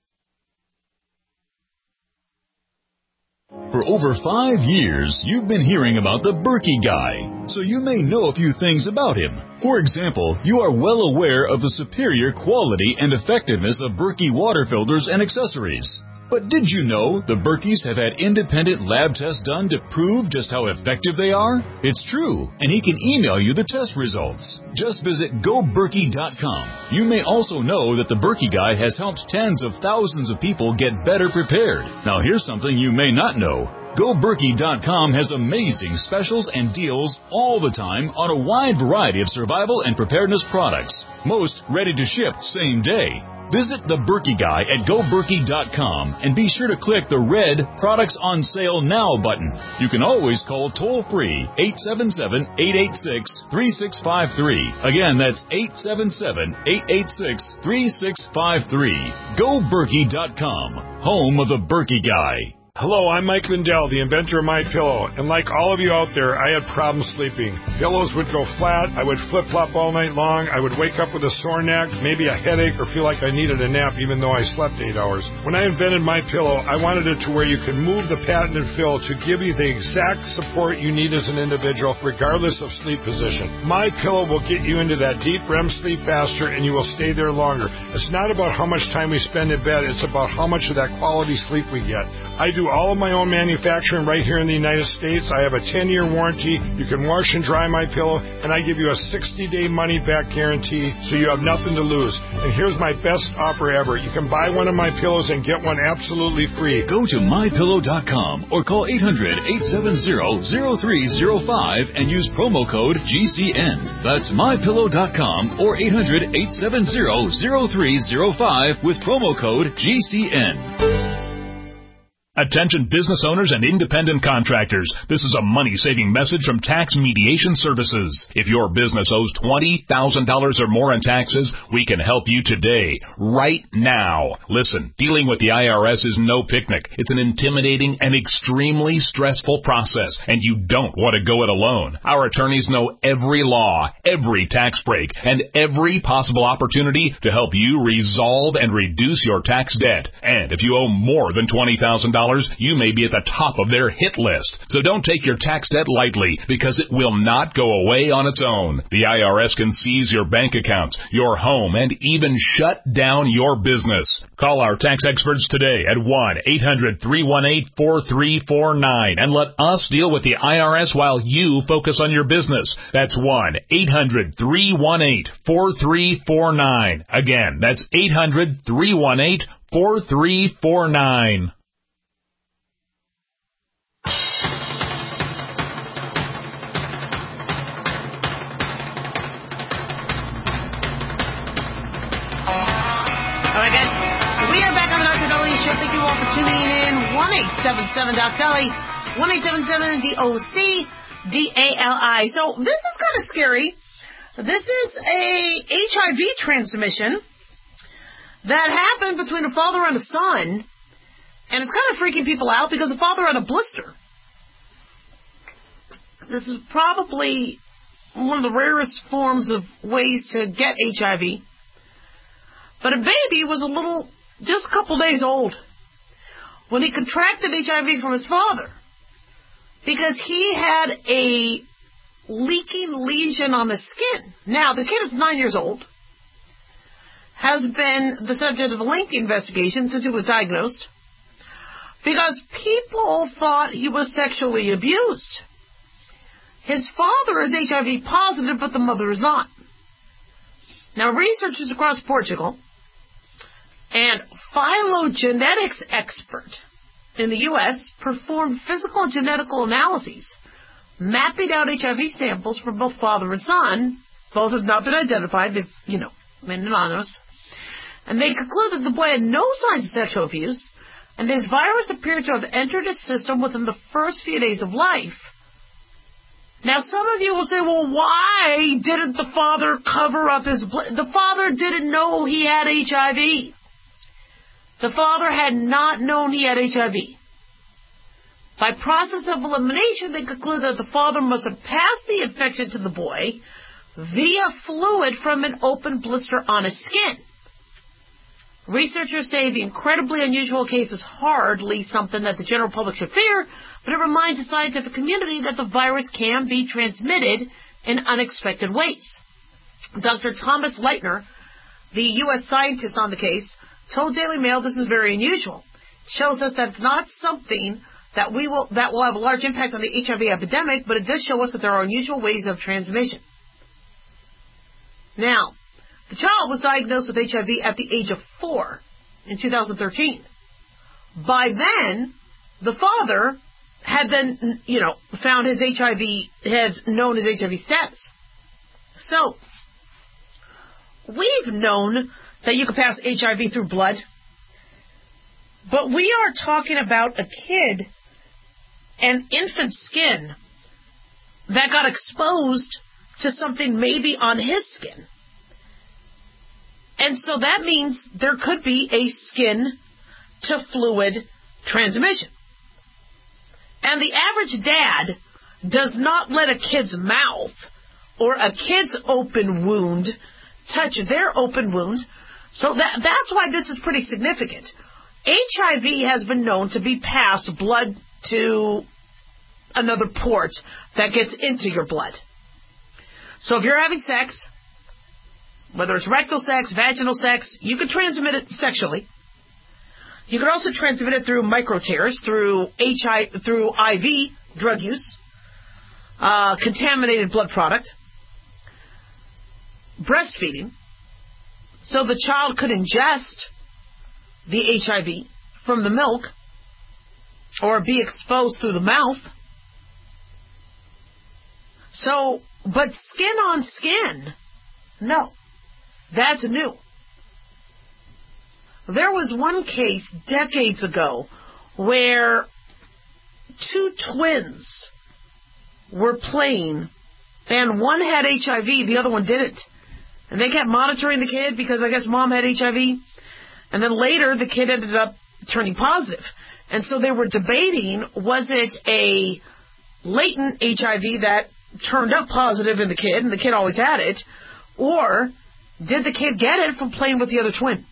For over five years, you've been hearing about the Berkey Guy, so you may know a few things about him. For example, you are well aware of the superior quality and effectiveness of Berkey water filters and accessories. But did you know the Berkeys have had independent lab tests done to prove just how effective they are? It's true, and he can email you the test results. Just visit go berkey dot com. You may also know that the Berkey Guy has helped tens of thousands of people get better prepared. Now here's something you may not know. go berkey dot com has amazing specials and deals all the time on a wide variety of survival and preparedness products, most ready to ship same day. Visit the Berkey Guy at go berkey dot com and be sure to click the red Products on Sale Now button. You can always call toll-free eight seven seven, eight eight six, three six five three. Again, that's eight seven seven, eight eight six, three six five three. go berkey dot com, home of the Berkey Guy. Hello, I'm Mike Lindell, the inventor of MyPillow, and like all of you out there, I had problems sleeping. Pillows would go flat, I would flip-flop all night long, I would wake up with a sore neck, maybe a headache, or feel like I needed a nap even though I slept eight hours. When I invented MyPillow, I wanted it to where you could move the patented fill to give you the exact support you need as an individual, regardless of sleep position. MyPillow will get you into that deep R E M sleep faster, and you will stay there longer. It's not about how much time we spend in bed, it's about how much of that quality sleep we get. I do all of my own manufacturing right here in the United States. I have a ten-year warranty. You can wash and dry my pillow, and I give you a sixty-day money-back guarantee, so you have nothing to lose. And here's my best offer ever. You can buy one of my pillows and get one absolutely free. Go to my pillow dot com or call eight hundred, eight seven zero, zero three zero five and use promo code G C N. That's my pillow dot com or eight hundred, eight seven zero, zero three zero five with promo code G C N. Attention business owners and independent contractors. This is a money-saving message from Tax Mediation Services. If your business owes twenty thousand dollars or more in taxes, we can help you today, right now. Listen, dealing with the I R S is no picnic. It's an intimidating and extremely stressful process, and you don't want to go it alone. Our attorneys know every law, every tax break, and every possible opportunity to help you resolve and reduce your tax debt. And if you owe more than twenty thousand dollars, you may be at the top of their hit list. So don't take your tax debt lightly, because it will not go away on its own. The I R S can seize your bank accounts, your home, and even shut down your business. Call our tax experts today at one eight hundred, three one eight, four three four nine and let us deal with the I R S while you focus on your business. That's one eight hundred, three one eight, four three four nine. Again, that's eight hundred, three one eight, four three four nine. All right, guys. We are back on the Doctor Dahlia Show. Thank you all for tuning in. one eight seven seven Doc Dali. one eight seven seven D O C D A L I. So this is kind of scary. This is a H I V transmission that happened between a father and a son. And it's kind of freaking people out because the father had a blister. This is probably one of the rarest forms of ways to get H I V. But a baby was a little, just a couple days old when he contracted H I V from his father because he had a leaking lesion on his skin. Now, the kid is nine years old, has been the subject of a lengthy investigation since he was diagnosed because people thought he was sexually abused. His father is H I V positive, but the mother is not. Now, researchers across Portugal and phylogenetics expert in the U S performed physical and genetical analyses, mapping out H I V samples from both father and son. Both have not been identified. They've, you know, remained anonymous. And they concluded the boy had no signs of sexual abuse, and his virus appeared to have entered his system within the first few days of life. Now, some of you will say, well, why didn't the father cover up his blood? The father didn't know he had H I V. The father had not known he had H I V. By process of elimination, they concluded that the father must have passed the infection to the boy via fluid from an open blister on his skin. Researchers say the incredibly unusual case is hardly something that the general public should fear, but it reminds the scientific community that the virus can be transmitted in unexpected ways. Doctor Thomas Leitner, the U S scientist on the case, told Daily Mail this is very unusual. It shows us that it's not something that we will that will have a large impact on the H I V epidemic, but it does show us that there are unusual ways of transmission. Now, the child was diagnosed with H I V at the age of four in two thousand thirteen. By then, the father had then, you know, found his H I V, has known his H I V status. So, we've known that you can pass H I V through blood, but we are talking about a kid, an infant skin, that got exposed to something maybe on his skin. And so that means there could be a skin-to-fluid transmission. And the average dad does not let a kid's mouth or a kid's open wound touch their open wound. So that that's why this is pretty significant. H I V has been known to be passed blood to another port that gets into your blood. So if you're having sex, whether it's rectal sex, vaginal sex, you could transmit it sexually. You could also transmit it through micro tears, through H I, through I V drug use, uh, contaminated blood product, breastfeeding. So the child could ingest the H I V from the milk or be exposed through the mouth. So, but skin on skin, no. That's new. There was one case decades ago where two twins were playing and one had H I V, the other one didn't. And they kept monitoring the kid because I guess mom had H I V. And then later the kid ended up turning positive. And so they were debating, was it a latent H I V that turned up positive in the kid and the kid always had it, or did the kid get it from playing with the other twin?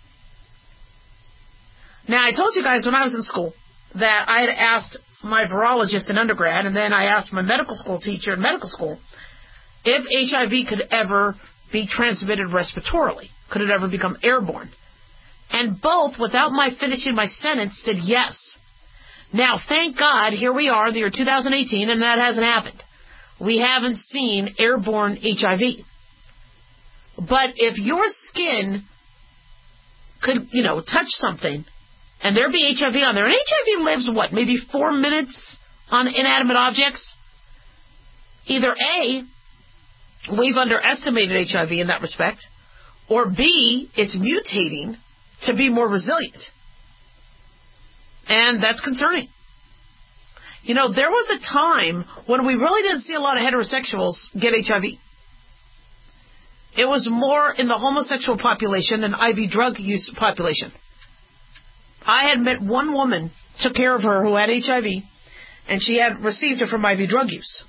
Now, I told you guys when I was in school that I had asked my virologist in undergrad, and then I asked my medical school teacher in medical school, if H I V could ever be transmitted respiratorily. Could it ever become airborne? And both, without my finishing my sentence, said yes. Now, thank God, here we are, the year two thousand eighteen, and that hasn't happened. We haven't seen airborne H I V. But if your skin could, you know, touch something and there be H I V on there, and H I V lives, what, maybe four minutes on inanimate objects? Either A, we've underestimated H I V in that respect, or B, it's mutating to be more resilient. And that's concerning. You know, there was a time when we really didn't see a lot of heterosexuals get H I V. It was more in the homosexual population and I V drug use population. I had met one woman, took care of her, who had H I V, and she had received it from I V drug use.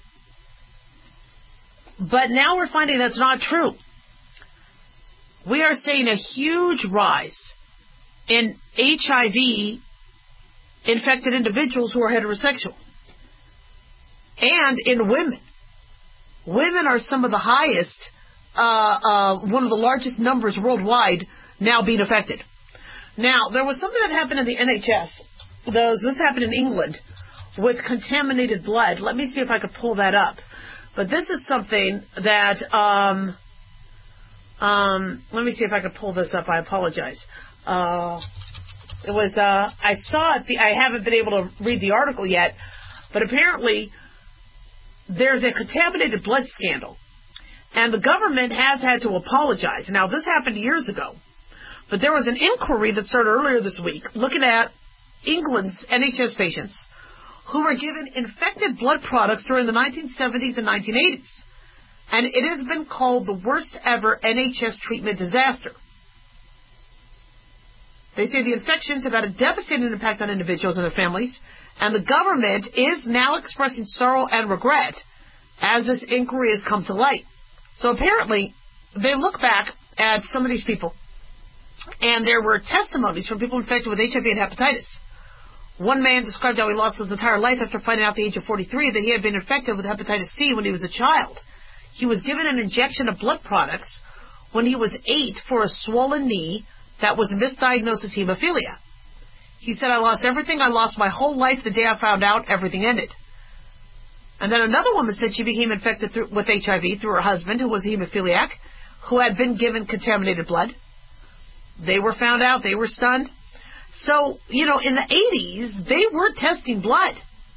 But now we're finding that's not true. We are seeing a huge rise in H I V-infected individuals who are heterosexual. And in women. Women are some of the highest, uh, uh, one of the largest numbers worldwide now being affected. Now, there was something that happened in the N H S. Those, this happened in England with contaminated blood. Let me see if I could pull that up. But this is something that, um, um, let me see if I could pull this up. I apologize. Uh, it was, uh, I saw it. The, I haven't been able to read the article yet, but apparently there's a contaminated blood scandal. And the government has had to apologize. Now, this happened years ago, but there was an inquiry that started earlier this week looking at England's N H S patients who were given infected blood products during the nineteen seventies and nineteen eighties. And it has been called the worst ever N H S treatment disaster. They say the infections have had a devastating impact on individuals and their families, and the government is now expressing sorrow and regret as this inquiry has come to light. So apparently, they look back at some of these people, and there were testimonies from people infected with H I V and hepatitis. One man described how he lost his entire life after finding out at the age of forty-three that he had been infected with hepatitis C when he was a child. He was given an injection of blood products when he was eight for a swollen knee that was misdiagnosed as hemophilia. He said, I lost everything. I lost my whole life the day I found out. Everything ended. And then another woman said she became infected through, with H I V through her husband, who was a hemophiliac, who had been given contaminated blood. They were found out. They were stunned. So, you know, in the eighties, they were testing blood.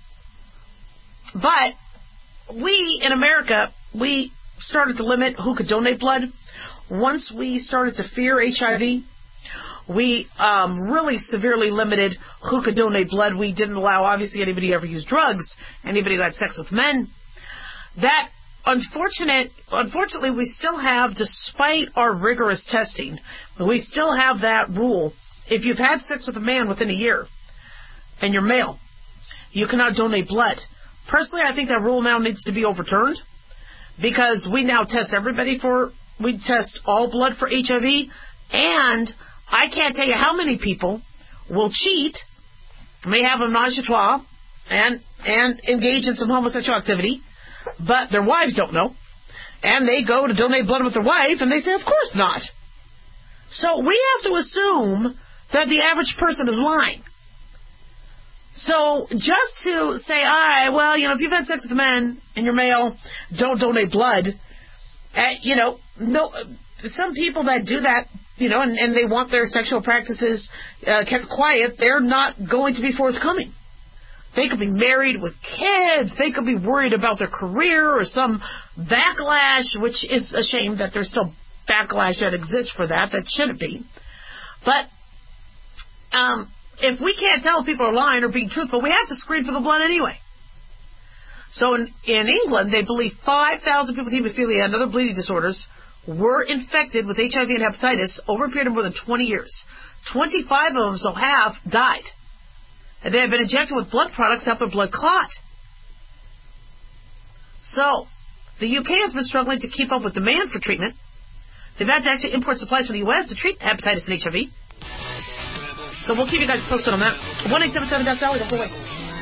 But we, in America, we started to limit who could donate blood. Once we started to fear H I V, we um, really severely limited who could donate blood. We didn't allow, obviously, anybody to ever use drugs, anybody who had sex with men. That, unfortunate, unfortunately, we still have, despite our rigorous testing, we still have that rule. If you've had sex with a man within a year and you're male, you cannot donate blood. Personally, I think that rule now needs to be overturned because we now test everybody for, we test all blood for H I V, and I can't tell you how many people will cheat, may have a menage a trois, and, and engage in some homosexual activity, but their wives don't know. And they go to donate blood with their wife, and they say, of course not. So we have to assume that the average person is lying. So just to say, all right, well, you know, if you've had sex with men and you're male, don't donate blood. Uh, you know, no, some people that do that, you know, and, and they want their sexual practices uh, kept quiet, they're not going to be forthcoming. They could be married with kids. They could be worried about their career or some backlash, which is a shame that there's still backlash that exists for that. That shouldn't be. But um, if we can't tell if people are lying or being truthful, we have to screen for the blood anyway. So in, in England, they believe five thousand people with hemophilia and other bleeding disorders were infected with H I V and hepatitis over a period of more than twenty years. twenty-five of them so have died. And they have been injected with blood products to help their blood clot. So, the U K has been struggling to keep up with demand for treatment. They've had to actually import supplies from the U S to treat hepatitis and H I V. So we'll keep you guys posted on that. one eight seven seven Death Valley, don't go away.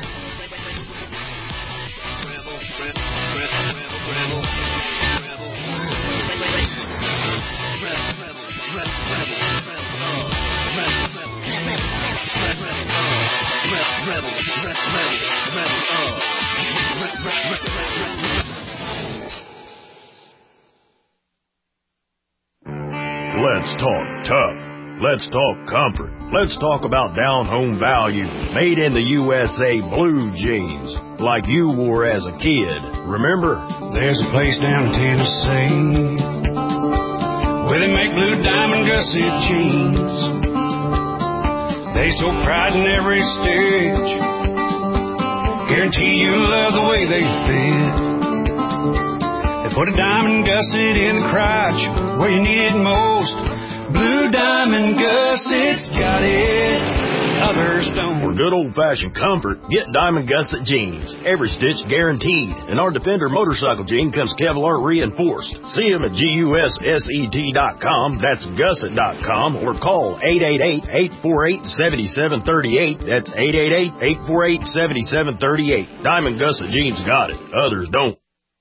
Let's talk tough. Let's talk comfort. Let's talk about down-home value, made in the U S A blue jeans, like you wore as a kid. Remember? There's a place down in Tennessee where they make blue diamond gusset jeans. They so pride in every stitch, guarantee you'll love the way they fit. They put a diamond gusset in the crotch where you need it most. Blue Diamond Gusset's got it, others don't. For good old-fashioned comfort, get Diamond Gusset jeans. Every stitch guaranteed. And our Defender motorcycle jean comes Kevlar reinforced. See them at gusset dot com, that's gusset dot com, or call eight eight eight, eight four eight, seven seven three eight. That's eight eight eight, eight four eight, seven seven three eight. Diamond Gusset jeans got it, others don't.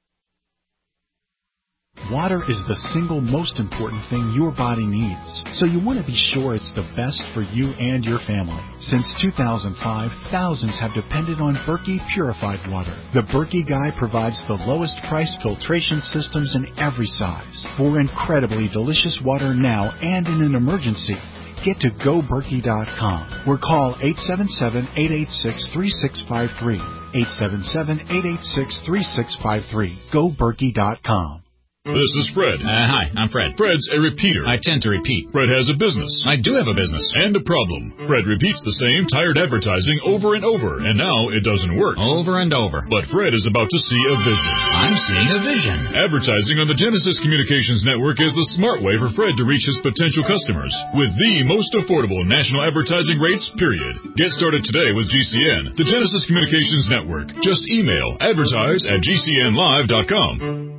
Water is the single most important thing your body needs, so you want to be sure it's the best for you and your family. Since two thousand five, thousands have depended on Berkey purified water. The Berkey Guy provides the lowest price filtration systems in every size for incredibly delicious water now and in an emergency. Get to go berkey dot com or call eight seven seven, eight eight six, three six five three. eight seven seven, eight eight six, three six five three. go berkey dot com. This is Fred. Uh, hi, I'm Fred. Fred's a repeater. I tend to repeat. Fred has a business. I do have a business. And a problem. Fred repeats the same tired advertising over and over, and now it doesn't work. Over and over. But Fred is about to see a vision. I'm seeing a vision. Advertising on the Genesis Communications Network is the smart way for Fred to reach his potential customers with the most affordable national advertising rates, period. Get started today with G C N, the Genesis Communications Network. Just email advertise at g c n live dot com.